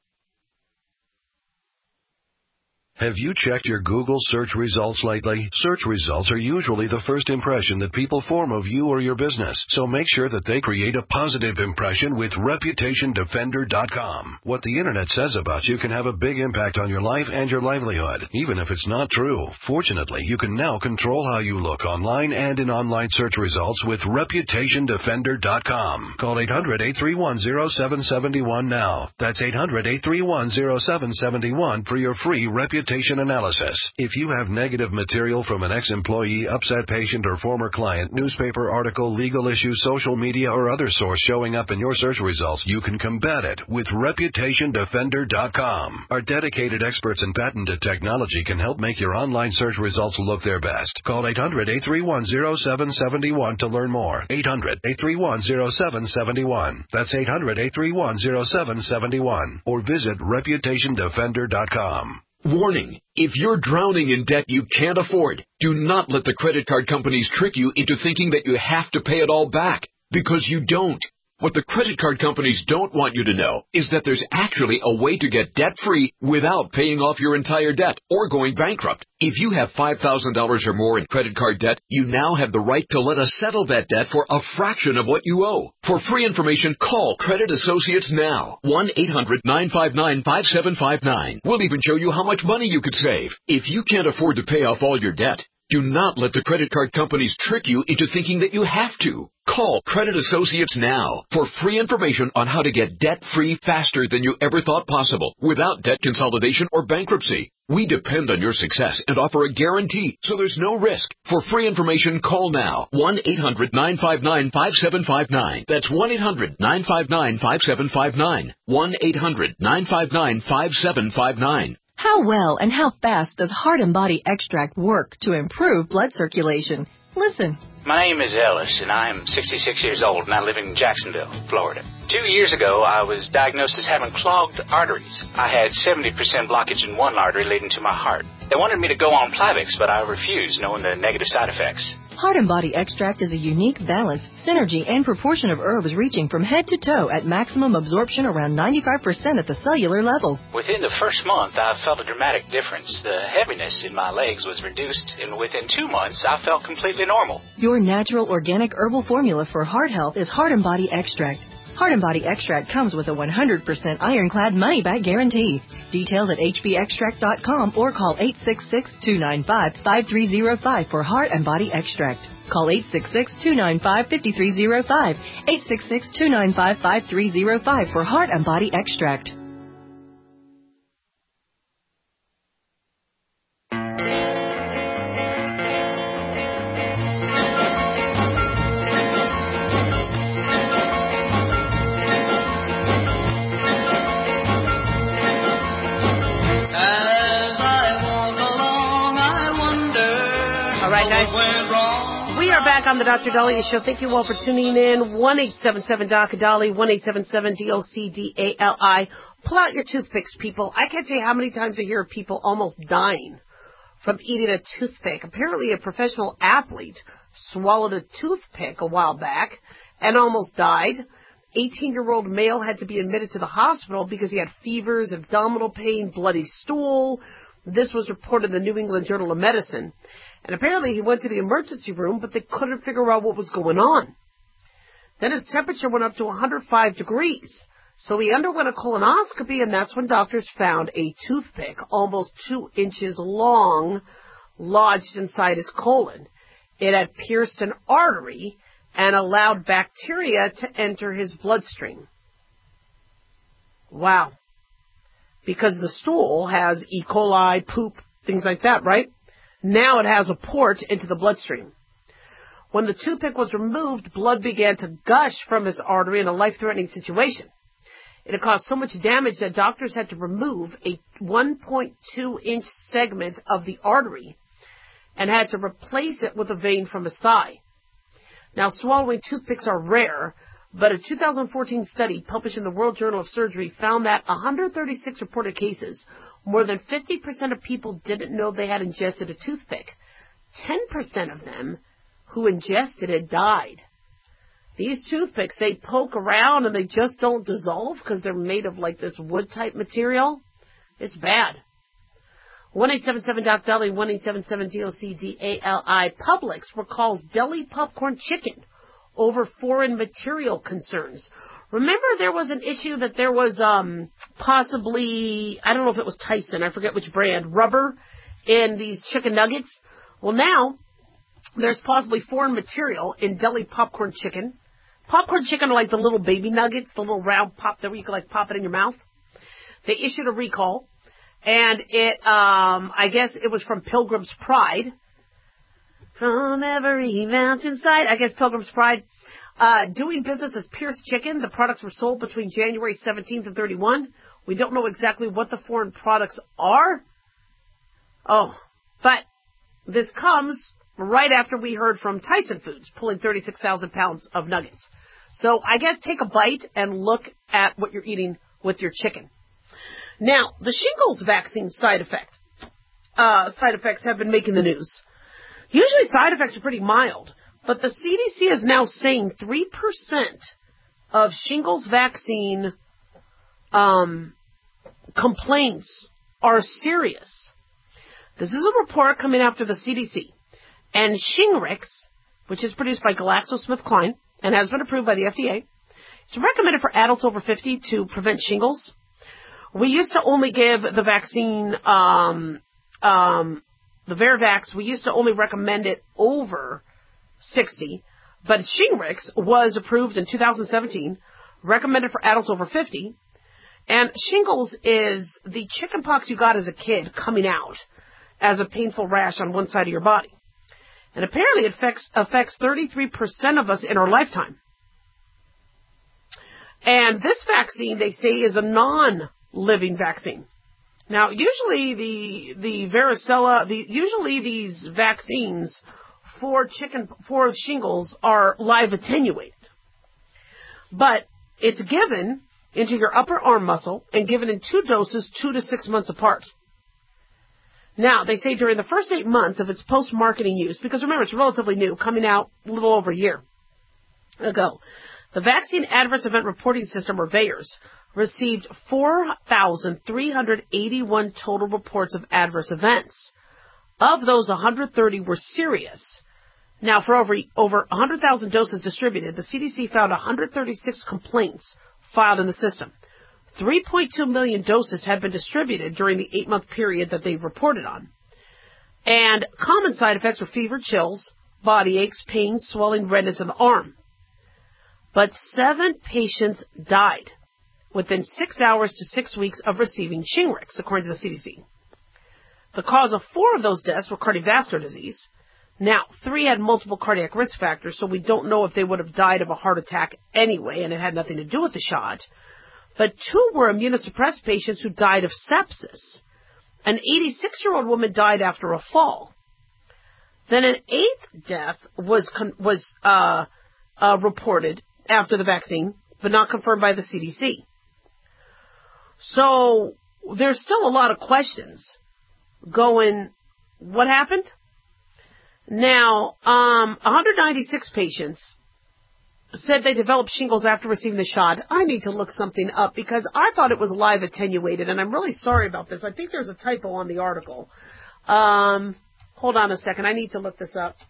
Have you checked your Google search results lately? Search results are usually the first impression that people form of you or your business, so make sure that they create a positive impression with reputation defender dot com. What the Internet says about you can have a big impact on your life and your livelihood, even if it's not true. Fortunately, you can now control how you look online and in online search results with reputation defender dot com. Call eight hundred, eight three one, zero seven seven one now. That's eight hundred, eight three one, zero seven seven one for your free reputation analysis. If you have negative material from an ex-employee, upset patient, or former client, newspaper article, legal issue, social media, or other source showing up in your search results, you can combat it with reputation defender dot com. Our dedicated experts in patented technology can help make your online search results look their best. Call eight hundred, eight three one, zero seven seven one to learn more. eight hundred, eight three one, zero seven seven one. That's eight hundred, eight three one, zero seven seven one. Or visit reputation defender dot com.
Warning, if you're drowning in debt you can't afford, do not let the credit card companies trick you into thinking that you have to pay it all back, because you don't. What the credit card companies don't want you to know is that there's actually a way to get debt-free without paying off your entire debt or going bankrupt. If you have five thousand dollars or more in credit card debt, you now have the right to let us settle that debt for a fraction of what you owe. For free information, call Credit Associates now. one eight hundred, nine five nine, five seven five nine. We'll even show you how much money you could save. If you can't afford to pay off all your debt, do not let the credit card companies trick you into thinking that you have to. Call Credit Associates now for free information on how to get debt-free faster than you ever thought possible without debt consolidation or bankruptcy. We depend on your success and offer a guarantee, so there's no risk. For free information, call now. one eight hundred, nine five nine, five seven five nine. That's one eight hundred, nine five nine, five seven five nine. one eight hundred, nine five nine, five seven five nine.
How well and how fast does Heart and Body Extract work to improve blood circulation? Listen.
My name is Ellis, and I'm sixty-six years old, and I live in Jacksonville, Florida. Two years ago, I was diagnosed as having clogged arteries. I had seventy percent blockage in one artery leading to my heart. They wanted me to go on Plavix, but I refused, knowing the negative side effects.
Heart and Body Extract is a unique balance, synergy, and proportion of herbs reaching from head to toe at maximum absorption around ninety-five percent at the cellular level.
Within the first month, I felt a dramatic difference. The heaviness in my legs was reduced, and within two months, I felt completely normal.
Your natural organic herbal formula for heart health is Heart and Body Extract. Heart and Body Extract comes with a one hundred percent ironclad money-back guarantee. Details at h b extract dot com or call eight six six, two nine five, five three zero five for Heart and Body Extract. Call eight six six, two nine five, five three zero five, eight six six, two nine five, five three zero five for Heart and Body Extract.
We are back on the Doctor Dahlia Show. Thank you all for tuning in. one eight seven seven D O C D A L I, one eight seven seven D O C D A L I. Pull out your toothpicks, people. I can't tell you how many times I hear of people almost dying from eating a toothpick. Apparently a professional athlete swallowed a toothpick a while back and almost died. eighteen-year-old male had to be admitted to the hospital because he had fevers, abdominal pain, bloody stool. This was reported in the New England Journal of Medicine. And apparently he went to the emergency room, but they couldn't figure out what was going on. Then his temperature went up to one hundred five degrees. So he underwent a colonoscopy, and that's when doctors found a toothpick, almost two inches long, lodged inside his colon. It had pierced an artery and allowed bacteria to enter his bloodstream. Wow. Because the stool has E. coli, poop, things like that, right? Now it has a port into the bloodstream. When the toothpick was removed, blood began to gush from his artery in a life-threatening situation. It caused so much damage that doctors had to remove a one point two inch segment of the artery and had to replace it with a vein from his thigh. Now, swallowing toothpicks are rare, but a two thousand fourteen study published in the World Journal of Surgery found that one hundred thirty-six reported cases, more than fifty percent of people didn't know they had ingested a toothpick. ten percent of them who ingested it died. These toothpicks, they poke around and they just don't dissolve because they're made of like this wood-type material. It's bad. one eight seven seven doc Dali, one eight seven seven D O C D A L I. Publix recalls deli popcorn chicken over foreign material concerns. Remember there was an issue that there was um, possibly, I don't know if it was Tyson, I forget which brand, rubber in these chicken nuggets? Well, now there's possibly foreign material in deli popcorn chicken. Popcorn chicken are like the little baby nuggets, the little round pop that where you can like pop it in your mouth. They issued a recall, and it, um, I guess it was from Pilgrim's Pride. From every mountainside, I guess Pilgrim's Pride. Uh, doing business as Pierce Chicken. The products were sold between January seventeenth and thirty-first. We don't know exactly what the foreign products are. Oh, but this comes right after we heard from Tyson Foods pulling thirty-six thousand pounds of nuggets. So I guess take a bite and look at what you're eating with your chicken. Now, the shingles vaccine side effect, uh, side effects have been making the news. Usually side effects are pretty mild, but the C D C is now saying three percent of shingles vaccine um, complaints are serious. This is a report coming after the C D C. And Shingrix, which is produced by GlaxoSmithKline and has been approved by the F D A, it's recommended for adults over fifty to prevent shingles. We used to only give the vaccine, um, um, the Varivax, we used to only recommend it over sixty, but Shingrix was approved in two thousand seventeen, recommended for adults over fifty, and shingles is the chickenpox you got as a kid coming out as a painful rash on one side of your body. And apparently it affects, affects thirty-three percent of us in our lifetime. And this vaccine, they say, is a non-living vaccine. Now, usually the the varicella, the usually these vaccines for chicken for shingles are live attenuated, but it's given into your upper arm muscle and given in two doses, two to six months apart. Now, they say during the first eight months of its post-marketing use, because remember, it's relatively new, coming out a little over a year ago, the Vaccine Adverse Event Reporting System, or VAERS, received four thousand three hundred eighty-one total reports of adverse events. Of those, one hundred thirty were serious. Now, for over, over one hundred thousand doses distributed, the C D C found one hundred thirty-six complaints filed in the system. three point two million doses had been distributed during the eight-month period that they reported on. And common side effects were fever, chills, body aches, pain, swelling, redness in the arm. But seven patients died within six hours to six weeks of receiving Shingrix, according to the C D C. The cause of four of those deaths were cardiovascular disease. Now, three had multiple cardiac risk factors, so we don't know if they would have died of a heart attack anyway, and it had nothing to do with the shot. But two were immunosuppressed patients who died of sepsis. An eighty-six-year-old woman died after a fall. Then an eighth death was con- was uh, uh, reported after the vaccine, but not confirmed by the C D C. So there's still a lot of questions going, what happened? Now, um, one hundred ninety-six patients said they developed shingles after receiving the shot. I need to look something up because I thought it was live attenuated, and I'm really sorry about this. I think there's a typo on the article. Um, hold on a second. I need to look this up.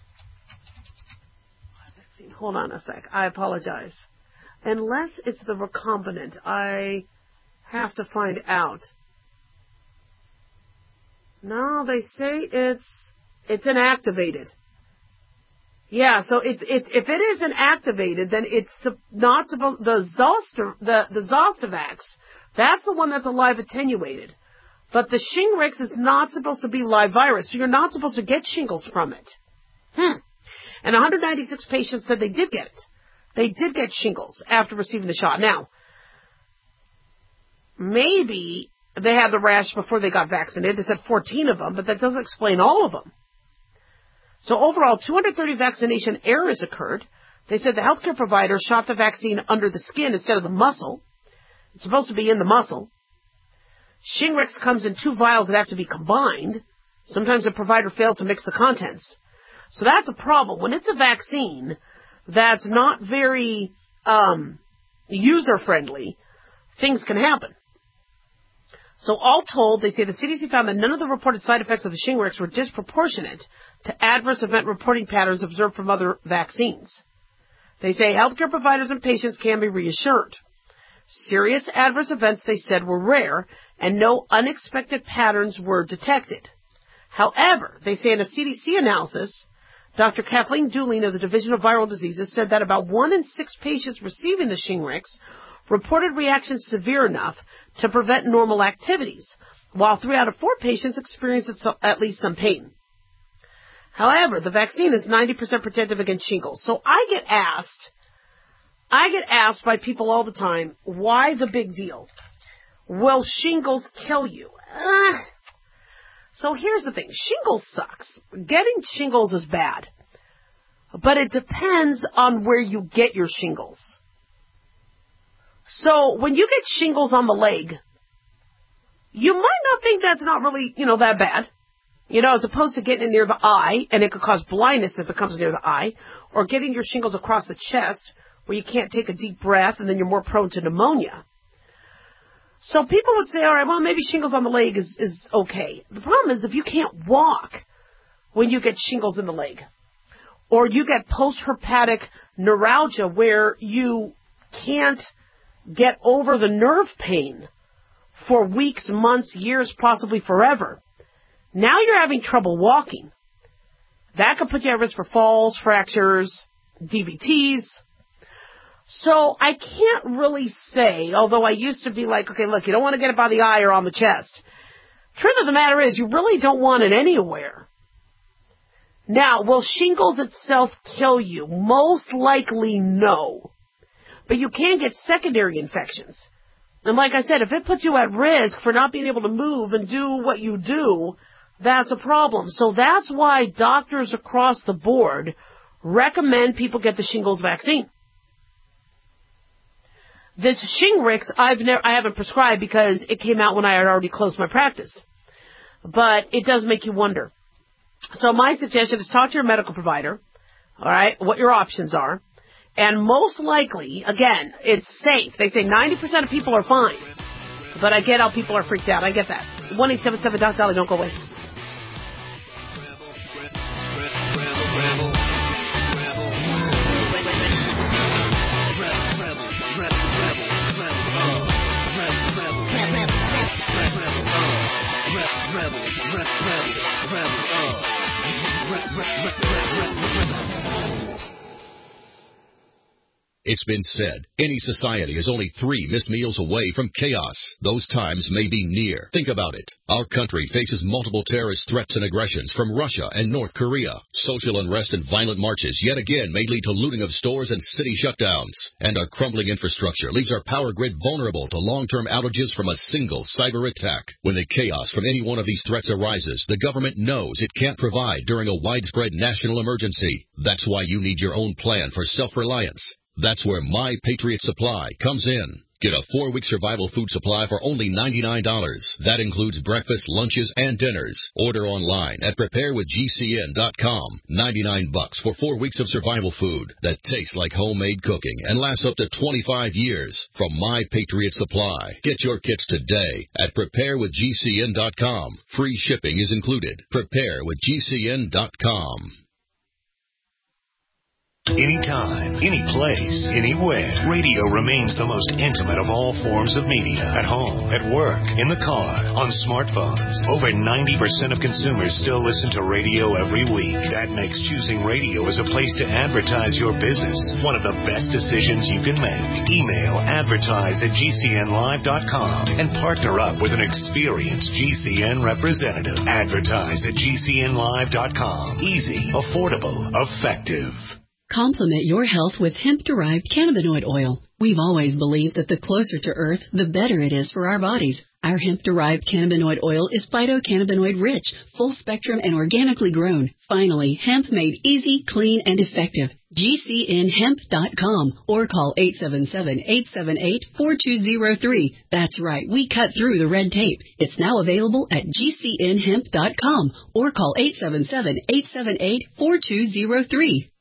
Hold on a sec. I apologize. Unless it's the recombinant, I have to find out. No, they say it's it's inactivated. Yeah, so it's it's if it is inactivated, then it's not supposed the Zoster the the Zostavax. That's the one that's a live attenuated, but the Shingrix is not supposed to be live virus, so you're not supposed to get shingles from it. Hmm. And one hundred ninety-six patients said they did get it. They did get shingles after receiving the shot. Now, maybe they had the rash before they got vaccinated. They said fourteen of them, but that doesn't explain all of them. So overall, two hundred thirty vaccination errors occurred. They said the healthcare provider shot the vaccine under the skin instead of the muscle. It's supposed to be in the muscle. Shingrix comes in two vials that have to be combined. Sometimes the provider failed to mix the contents. So that's a problem. When it's a vaccine that's not very um, user-friendly, things can happen. So all told, they say the C D C found that none of the reported side effects of the Shingrix were disproportionate to adverse event reporting patterns observed from other vaccines. They say healthcare providers and patients can be reassured. Serious adverse events, they said, were rare, and no unexpected patterns were detected. However, they say in a C D C analysis, Doctor Kathleen Dooling of the Division of Viral Diseases said that about one in six patients receiving the Shingrix reported reactions severe enough to prevent normal activities, while three out of four patients experienced at least some pain. However, the vaccine is ninety percent protective against shingles. So I get asked, I get asked by people all the time, why the big deal? Will shingles kill you? Uh, so here's the thing. Shingles sucks. Getting shingles is bad. But it depends on where you get your shingles. So when you get shingles on the leg, you might not think that's not really, you know, that bad. You know, as opposed to getting it near the eye, and it could cause blindness if it comes near the eye, or getting your shingles across the chest where you can't take a deep breath and then you're more prone to pneumonia. So people would say, all right, well, maybe shingles on the leg is, is okay. The problem is if you can't walk when you get shingles in the leg, or you get post-herpetic neuralgia where you can't get over the nerve pain for weeks, months, years, possibly forever. Now you're having trouble walking. That could put you at risk for falls, fractures, D V Ts. So I can't really say, although I used to be like, okay, look, you don't want to get it by the eye or on the chest. Truth of the matter is, you really don't want it anywhere. Now, will shingles itself kill you? Most likely no. But you can get secondary infections. And like I said, if it puts you at risk for not being able to move and do what you do, that's a problem. So that's why doctors across the board recommend people get the shingles vaccine. This Shingrix, I've never, I haven't prescribed because it came out when I had already closed my practice. But it does make you wonder. So my suggestion is talk to your medical provider, all right, what your options are. And most likely, again, it's safe. They say ninety percent of people are fine. But I get how people are freaked out. I get that. one eight seven seven, D O C, Dolly, don't go away.
It's been said, any society is only three missed meals away from chaos. Those times may be near. Think about it. Our country faces multiple terrorist threats and aggressions from Russia and North Korea. Social unrest and violent marches yet again may lead to looting of stores and city shutdowns. And our crumbling infrastructure leaves our power grid vulnerable to long-term outages from a single cyber attack. When the chaos from any one of these threats arises, the government knows it can't provide during a widespread national emergency. That's why you need your own plan for self-reliance. That's where My Patriot Supply comes in. Get a four-week survival food supply for only ninety-nine dollars. That includes breakfast, lunches, and dinners. Order online at prepare with G C N dot com. ninety-nine bucks for four weeks of survival food that tastes like homemade cooking and lasts up to twenty-five years from My Patriot Supply. Get your kits today at prepare with G C N dot com. Free shipping is included. prepare with G C N dot com.
Anytime, any place, anywhere, radio remains the most intimate of all forms of media. At home, at work, in the car, on smartphones. Over ninety percent of consumers still listen to radio every week. That makes choosing radio as a place to advertise your business one of the best decisions you can make. Email advertise at G C N live dot com and partner up with an experienced G C N representative. Advertise at G C N live dot com. Easy, affordable, effective.
Complement your health with hemp-derived cannabinoid oil. We've always believed that the closer to Earth, the better it is for our bodies. Our hemp-derived cannabinoid oil is phytocannabinoid-rich, full-spectrum, and organically grown. Finally, hemp made easy, clean, and effective. G C N hemp dot com or call eight seven seven, eight seven eight, four two zero three. That's right, we cut through the red tape. It's now available at G C N hemp dot com or call eight seven seven, eight seven eight, four two zero three.